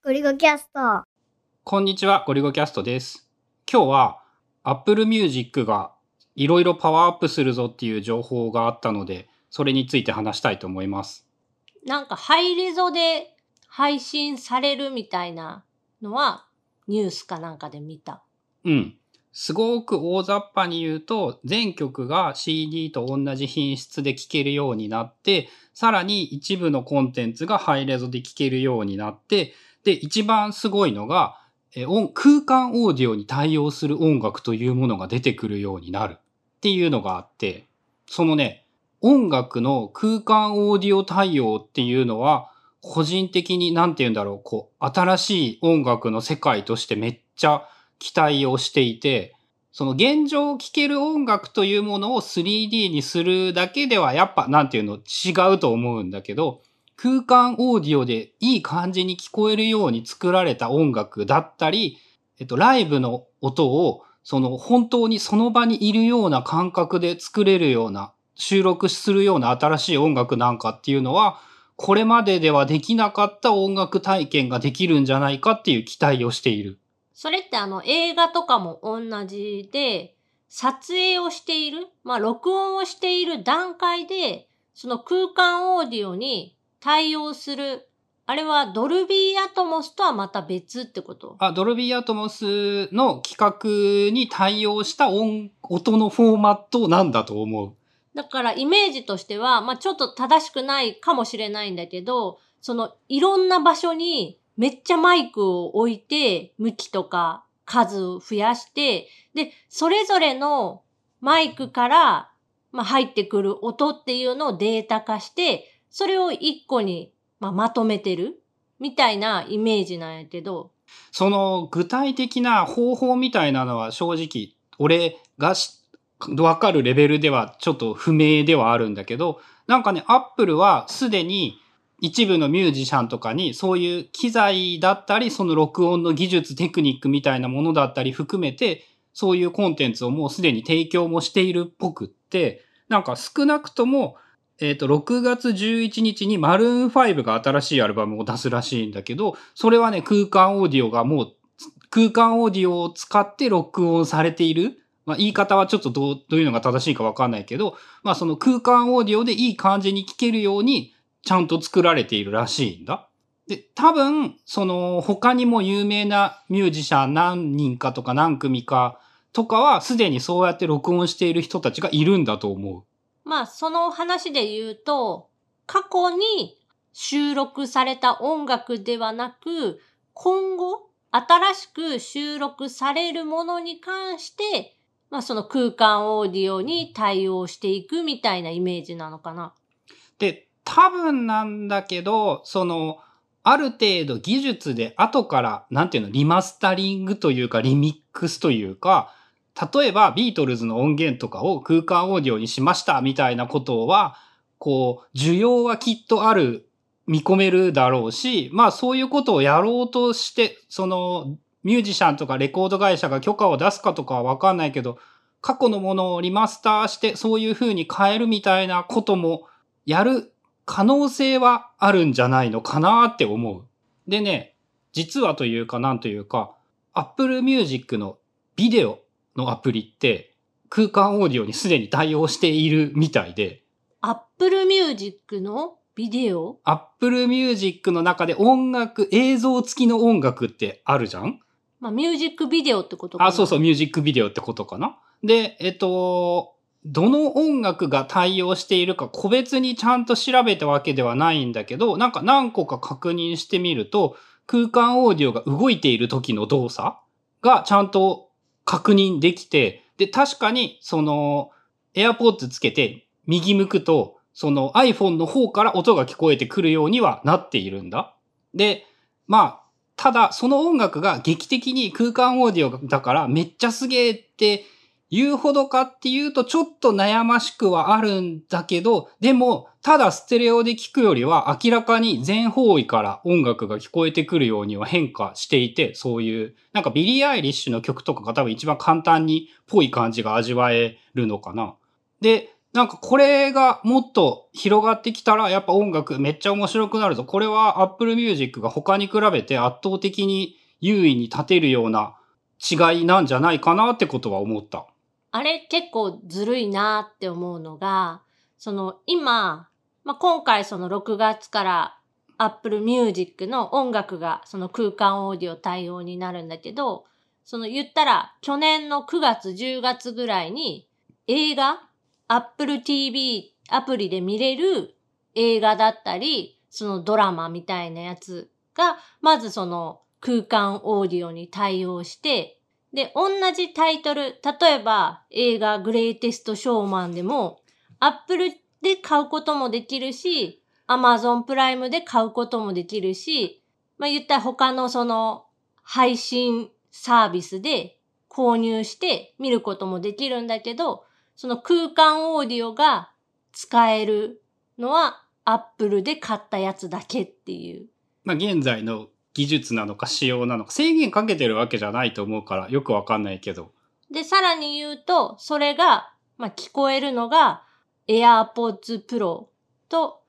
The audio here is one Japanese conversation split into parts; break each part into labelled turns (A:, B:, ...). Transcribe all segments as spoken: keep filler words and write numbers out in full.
A: ゴリゴキャスト。
B: こんにちは、ゴリゴキャストです。今日は Apple Music がいろいろパワーアップするぞっていう情報があったので、それについて話したいと思います。
C: なんかハイレゾで配信されるみたいなのはニュースかなんかで見た。
B: うん。すごく大雑把に言うと、全曲が シーディー と同じ品質で聴けるようになって、さらに一部のコンテンツがハイレゾで聴けるようになって、で、一番すごいのが、え音空間オーディオに対応する音楽というものが出てくるようになるっていうのがあって、そのね、音楽の空間オーディオ対応っていうのは、個人的になんて言うんだろう、こう、新しい音楽の世界としてめっちゃ期待をしていて、その現状聴ける音楽というものを スリーディー にするだけではやっぱなんていうの違うと思うんだけど、空間オーディオでいい感じに聞こえるように作られた音楽だったり、えっと、ライブの音をその本当にその場にいるような感覚で作れるような、収録するような新しい音楽なんかっていうのは、これまでではできなかった音楽体験ができるんじゃないかっていう期待をしている。
C: それってあの映画とかも同じで、撮影をしている、まあ録音をしている段階で、その空間オーディオに対応する、あれはドルビーアトモスとはまた別ってこと？
B: あ、ドルビーアトモスの規格に対応した音、音のフォーマットなんだと思う。
C: だからイメージとしては、まあちょっと正しくないかもしれないんだけど、そのいろんな場所にめっちゃマイクを置いて、向きとか数を増やして、で、それぞれのマイクから、まあ、入ってくる音っていうのをデータ化して、それを一個に、まあ、まとめてるみたいなイメージなんやけど。
B: その具体的な方法みたいなのは正直、俺がしわかるレベルではちょっと不明ではあるんだけど、なんかね、アップルはすでに一部のミュージシャンとかにそういう機材だったり、その録音の技術、テクニックみたいなものだったり含めて、そういうコンテンツをもうすでに提供もしているっぽくって、なんか少なくとも、えっと、ろくがつじゅういちにちにマルーンファイブが新しいアルバムを出すらしいんだけど、それはね、空間オーディオがもう、空間オーディオを使って録音されている。まあ、言い方はちょっとどう、どういうのが正しいかわかんないけど、まあ、その空間オーディオでいい感じに聞けるように、ちゃんと作られているらしいんだ。で、多分、その、他にも有名なミュージシャン何人かとか何組かとかは、すでにそうやって録音している人たちがいるんだと思う。
C: まあ、その話で言うと、過去に収録された音楽ではなく、今後、新しく収録されるものに関して、まあその空間オーディオに対応していくみたいなイメージなのかな。
B: で、多分なんだけど、その、ある程度技術で後から、なんていうの、リマスタリングというか、リミックスというか、例えばビートルズの音源とかを空間オーディオにしましたみたいなことは、こう、需要はきっとある、見込めるだろうし、まあそういうことをやろうとして、その、ミュージシャンとかレコード会社が許可を出すかとかはわかんないけど、過去のものをリマスターしてそういう風に変えるみたいなこともやる可能性はあるんじゃないのかなって思う。でね、実はというかなんというか、Apple Music のビデオのアプリって空間オーディオにすでに対応しているみたいで。
C: Apple Music のビデオ？
B: Apple Music の中で音楽、映像付きの音楽ってあるじゃん？
C: まあ、ミュージックビデオってことかな。
B: あ、そうそう、ミュージックビデオってことかな。で、えっと、どの音楽が対応しているか個別にちゃんと調べたわけではないんだけど、なんか何個か確認してみると、空間オーディオが動いている時の動作がちゃんと確認できて、で、確かにその AirPods つけて右向くと、その iPhone の方から音が聞こえてくるようにはなっているんだ。で、まあ、ただその音楽が劇的に空間オーディオだからめっちゃすげえって言うほどかっていうとちょっと悩ましくはあるんだけど、でもただステレオで聞くよりは明らかに全方位から音楽が聞こえてくるようには変化していて、そういうなんかビリー・アイリッシュの曲とかが多分一番簡単にぽい感じが味わえるのかな。で、 なんかこれがもっと広がってきたらやっぱ音楽めっちゃ面白くなるぞ。これは Apple Music が他に比べて圧倒的に優位に立てるような違いなんじゃないかなってことは思った。
C: あれ結構ずるいなって思うのが、その今、まあ、今回そのろくがつから Apple Music の音楽がその空間オーディオ対応になるんだけど、その言ったら去年のくがつじゅうがつぐらいに映画 Apple ティーブイ アプリで見れる映画だったり、そのドラマみたいなやつがまずその空間オーディオに対応して、で、同じタイトル、例えば映画グレイテストショーマンでも Apple で買うこともできるし、Amazon プライムで買うこともできるし、まあ言ったら他のその配信サービスで購入して見ることもできるんだけど、その空間オーディオが使えるのは Apple で買ったやつだけっていう。
B: まあ現在の技術なのか仕様なのか制限かけてるわけじゃないと思うからよくわかんないけど。
C: で、さらに言うと、それが、まあ、聞こえるのが AirPods Pro と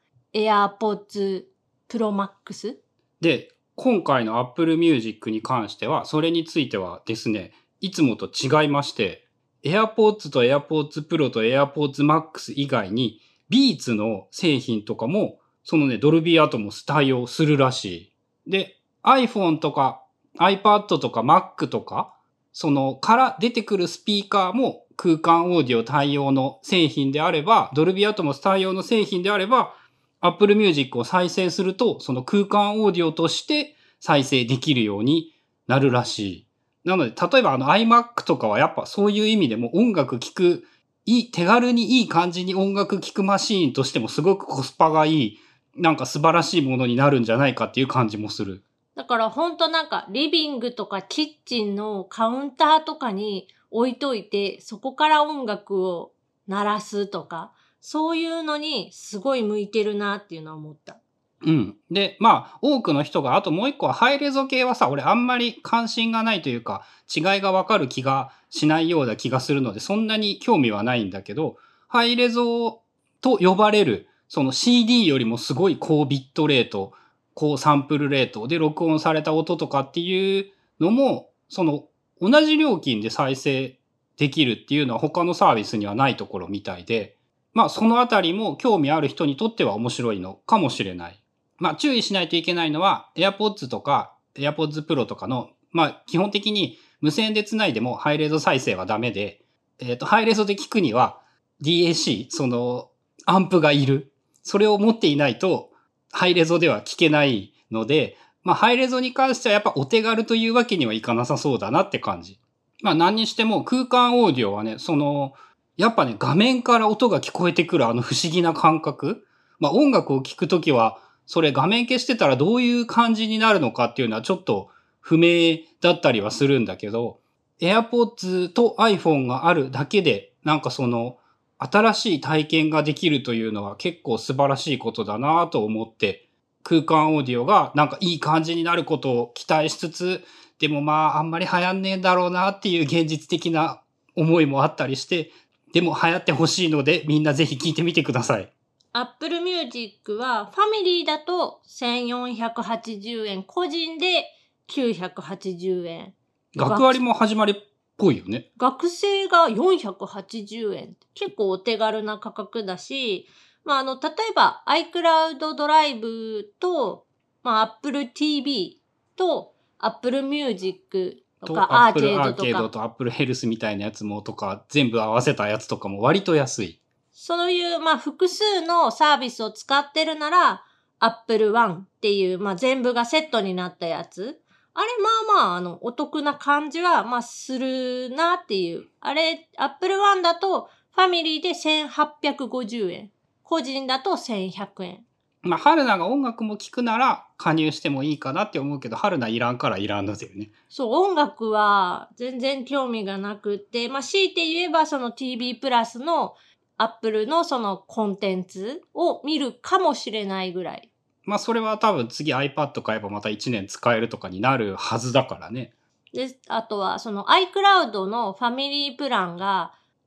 C: AirPods Pro Max。
B: で、今回の Apple Music に関しては、それについてはですね、いつもと違いまして、AirPods と AirPods Pro と AirPods Max 以外に、Beats の製品とかも、そのね、ドルビーアトモス対応するらしい。で、iPhone とか iPad とか Mac とか、そのから出てくるスピーカーも空間オーディオ対応の製品であれば、ドルビーアトモス対応の製品であれば、Apple Music を再生すると、その空間オーディオとして再生できるようになるらしい。なので、例えばあの iMac とかはやっぱそういう意味でも音楽聴く、いい、手軽にいい感じに音楽聴くマシーンとしてもすごくコスパがいい、なんか素晴らしいものになるんじゃないかっていう感じもする。
C: だからほんとなんかリビングとかキッチンのカウンターとかに置いといて、そこから音楽を鳴らすとか、そういうのにすごい向いてるなっていうのは思った。
B: うん。で、まあ、多くの人が、あともう一個はハイレゾ系はさ、俺あんまり関心がないというか、違いがわかる気がしないような気がするので、そんなに興味はないんだけど、ハイレゾと呼ばれる、その シーディー よりもすごい高ビットレート、高サンプルレートで録音された音とかっていうのも、その同じ料金で再生できるっていうのは他のサービスにはないところみたいで、まあそのあたりも興味ある人にとっては面白いのかもしれない。まあ注意しないといけないのは AirPods とか AirPods Pro とかの、まあ基本的に無線で繋いでもハイレゾ再生はダメで、えっと、ハイレゾで聞くには ディーエーシー、そのアンプがいる。それを持っていないとハイレゾでは聞けないので、まあハイレゾに関してはやっぱお手軽というわけにはいかなさそうだなって感じ。まあ何にしても空間オーディオはね、その、やっぱね、画面から音が聞こえてくるあの不思議な感覚。まあ音楽を聴くときは、それ画面消してたらどういう感じになるのかっていうのはちょっと不明だったりはするんだけど、AirPods と iPhone があるだけで、なんかその、新しい体験ができるというのは結構素晴らしいことだなと思って、空間オーディオがなんかいい感じになることを期待しつつ、でもまああんまり流行んねえだろうなっていう現実的な思いもあったりして、でも流行ってほしいのでみんなぜひ聞いてみてください。
C: Apple Music はファミリーだとせんよんひゃくはちじゅうえん、個人できゅうひゃくはちじゅうえん。
B: 学割も始まりっぽいよね。
C: 学生がよんひゃくはちじゅうえん。結構お手軽な価格だし、まあ、あの、例えば iCloud ドライブと、まあ、Apple ティーブイ と Apple Music とかアーケードとか。
B: Apple アーケードと Apple Health みたいなやつもとか、全部合わせたやつとかも割と安い。
C: そういう、まあ、複数のサービスを使ってるなら、Apple One っていう、まあ、全部がセットになったやつ。あれ、まあまあ、あの、お得な感じは、まあ、するなっていう。あれ、Apple One だと、ファミリーでせんはっぴゃくごじゅうえん。個人だとせんひゃくえん。
B: まあ、春菜が音楽も聴くなら加入してもいいかなって思うけど、春菜いらんからいらんのだよね。
C: そう、音楽は全然興味がなくって、まあ、強いて言えばその ティーブイ プラスの Apple のそのコンテンツを見るかもしれないぐらい。
B: まあそれは多分次 iPad 買えばまたいちねん使えるとかになるはずだからね。
C: で、あとはその iCloud のファミリープランが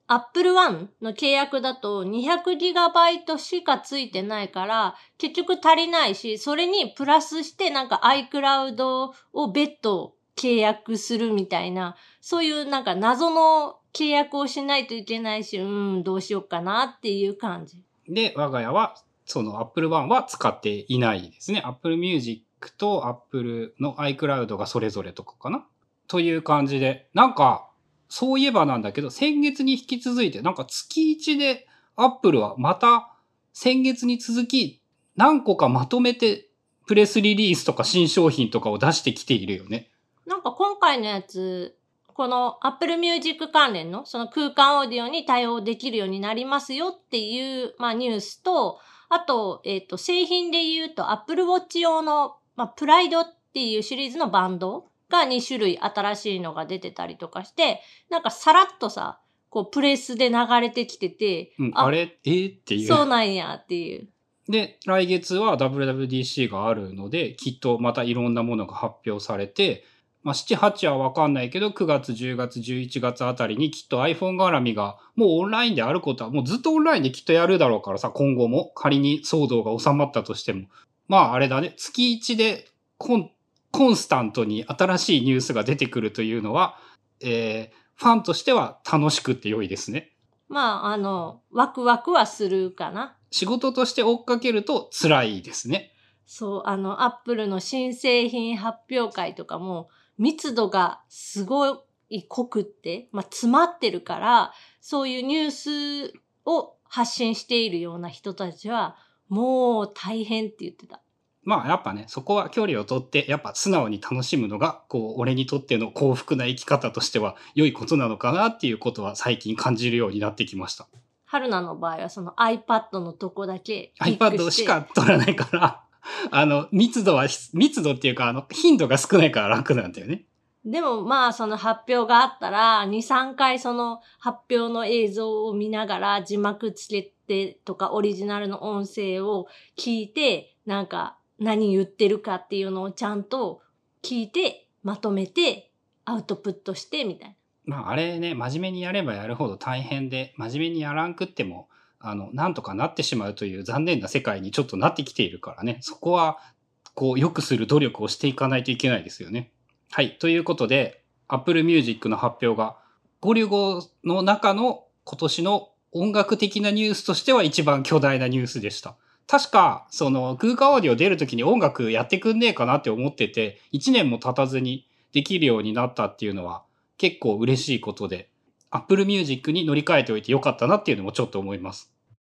C: Apple One の契約だと にひゃくギガバイト しかついてないから、結局足りないし、それにプラスしてなんか iCloud を別途契約するみたいな、そういうなんか謎の契約をしないといけないし、うん、どうしようかなっていう感じ。
B: で、我が家はその Apple One は使っていないですね。Apple Music と Apple の iCloud がそれぞれとかかなという感じで、なんか、そういえばなんだけど、先月に引き続いて、なんか月いちで Apple はまた先月に続き何個かまとめてプレスリリースとか新商品とかを出してきているよね。
C: なんか今回のやつ、この Apple Music 関連のその空間オーディオに対応できるようになりますよっていう、まあ、ニュースと、あと、えっと、製品で言うと Apple Watch 用の、まあ、プライドっていうシリーズのバンドがに種類新しいのが出てたりとかして、なんかさらっとさ、こうプレスで流れてきてて、
B: うん、あ, あれえー、っていう。
C: そうなんやっていう。
B: で、来月は ダブリューダブリューディーシー があるので、きっとまたいろんなものが発表されて、まあ、なな、はちはわかんないけど、くがつ、じゅうがつ、じゅういちがつあたりにきっと iPhone 絡みが、もうオンラインであることは、もうずっとオンラインできっとやるだろうからさ、今後も、仮に騒動が収まったとしても。まああれだね、月いちでコン、コンスタントに新しいニュースが出てくるというのは、えー、ファンとしては楽しくって良いですね。
C: まあ、あの、ワクワクはするかな。
B: 仕事として追っかけると辛いですね。
C: そう、あの、アップルの新製品発表会とかも、密度がすごい濃くって、まあ、詰まってるから、そういうニュースを発信しているような人たちは、もう大変って言ってた。
B: まあやっぱね、そこは距離をとって、やっぱ素直に楽しむのが、こう、俺にとっての幸福な生き方としては良いことなのかなっていうことは最近感じるようになってきました。
C: 春菜の場合はその iPad のとこだけ
B: クリックして。iPad しか取らないから、あの、密度は、密度っていうか、あの、頻度が少ないから楽なんだよね。
C: でもまあその発表があったら、に、さんかいその発表の映像を見ながら字幕つけてとかオリジナルの音声を聞いて、なんか何言ってるかっていうのをちゃんと聞いて、まとめて、アウトプットしてみたい
B: な。まああれね、真面目にやればやるほど大変で、真面目にやらんくっても、あの、なんとかなってしまうという残念な世界にちょっとなってきているからね。そこは、こう、良くする努力をしていかないといけないですよね。はい。ということで、Apple Music の発表が、ゴリュゴの中の今年の音楽的なニュースとしては一番巨大なニュースでした。確か、その空間オーディオ出るときに音楽やってくんねえかなって思ってて、一年も経たずにできるようになったっていうのは結構嬉しいことで、Apple Music に乗り換えておいてよかったなっていうのもちょっと思います。